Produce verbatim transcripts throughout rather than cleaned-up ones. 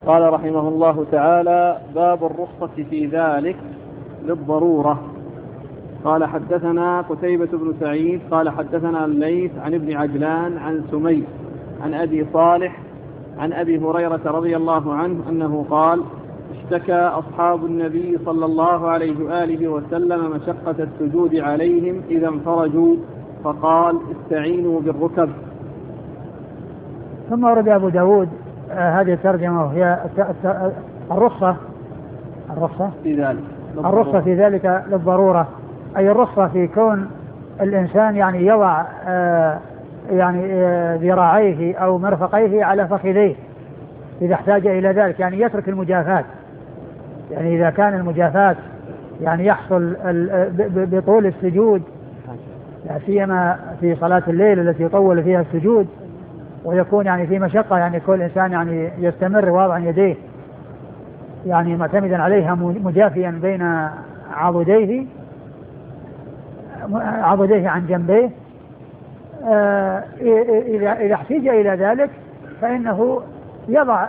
قال رحمه الله تعالى: باب الرخصة في ذلك للضرورة. قال: حدثنا قتيبة بن سعيد قال حدثنا الليث عن ابن عجلان عن سمي عن أبي صالح عن أبي هريرة رضي الله عنه أنه قال: اشتكى أصحاب النبي صلى الله عليه وآله وسلم مشقة السجود عليهم إذا انفرجوا، فقال: استعينوا بالركب. ثم ورد أبو داود آه هذه الترجمة وهي الرخصة الرخصة في ذلك الرخصة في ذلك للضرورة، أي الرخصة في كون الإنسان يعني يضع آه يعني آه ذراعيه أو مرفقيه على فخذيه إذا احتاج إلى ذلك، يعني يترك المجافات. يعني إذا كان المجافات يعني يحصل بطول السجود، لا سيما في صلاة الليل التي يطول فيها السجود ويكون يعني في مشقة، يعني كل إنسان يعني يستمر واضعا يديه يعني معتمدا عليها مجافيا بين عضديه عضديه عن جنبيه، إذا احتاج إلى ذلك فإنه يضع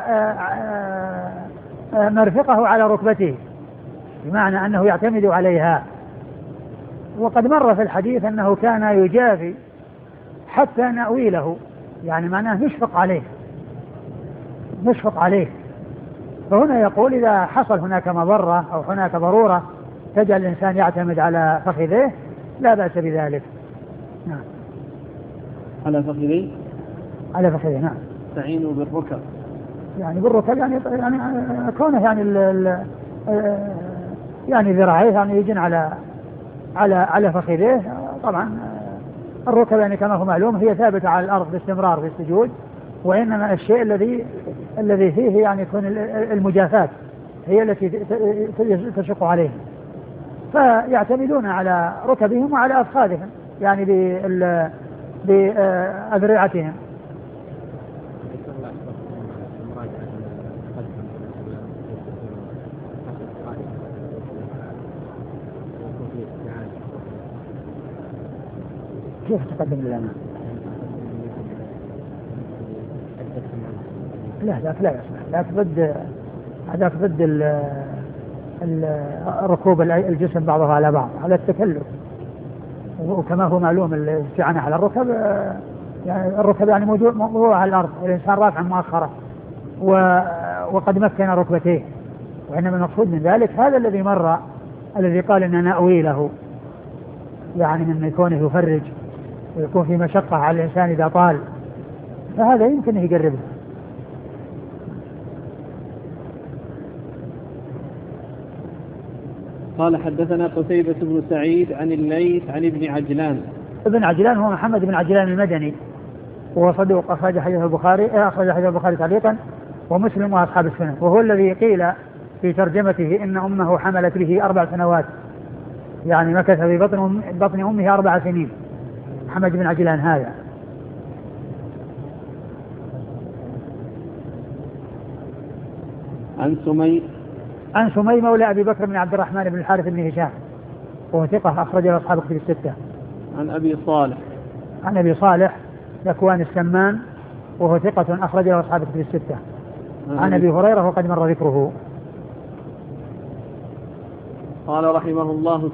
مرفقه على ركبته، بمعنى أنه يعتمد عليها. وقد مر في الحديث أنه كان يجافي حتى نأويله، يعني معناه نشفق عليه نشفق عليه فهنا يقول إذا حصل هناك مضرة أو هناك ضرورة تجعل الإنسان يعتمد على فخذيه لا بأس بذلك. نعم. على فخذيه على فخذيه نعم. استعينوا بالركب، يعني بالركب يعني يعني كونه يعني ال ال يعني ذراعيه يعني يجن على على على فخذيه. طبعا الركب يعني كما هو معلوم هي ثابتة على الأرض باستمرار في السجود، وإنما الشيء الذي الذي فيه يعني يكون المجافات هي التي تشق عليهم، فيعتمدون على ركبهم وعلى أفخاذهم يعني بأذرعتهم. كيف تقدم لنا؟ لا ذاك لا يصلح، ذاك ضد هذاك ضد الركوب الجسم بعضها على بعض، على التكلف. وكما هو معلوم الاستعانة على الركب يعني الركب يعني موضوع على الأرض والإنسان رافع مؤخرة وقد مكن ركبتيه، وإنما المقصود من ذلك هذا الذي مر الذي قال إننا نأوي له، يعني من يكونه يفرج ويكون في مشقة على الإنسان إذا طال، فهذا يمكن يقربه. قال: حدثنا قتيبة بن سعيد عن الليث عن ابن عجلان. ابن عجلان هو محمد بن عجلان المدني، وهو صدوق أخرج حديث البخاري أخرج حديث البخاري تعليقا ومسلم وأصحاب السنن، وهو الذي قيل في ترجمته إن أمه حملت به أربع سنوات، يعني مكث في بطن بطن أمه أربع سنين. محمد بن عجلان هذا. عن سمي عن سمي مولى أبي بكر بن عبد الرحمن بن الحارث بن هشام، وهو ثقة أخرج له أصحاب الكتب الستة. عن أبي صالح عن أبي صالح ذكوان السمان، وهو ثقة أخرج له أصحاب الكتب الستة. عن أبي هريرة وقد مر ذكره. قال رحمه الله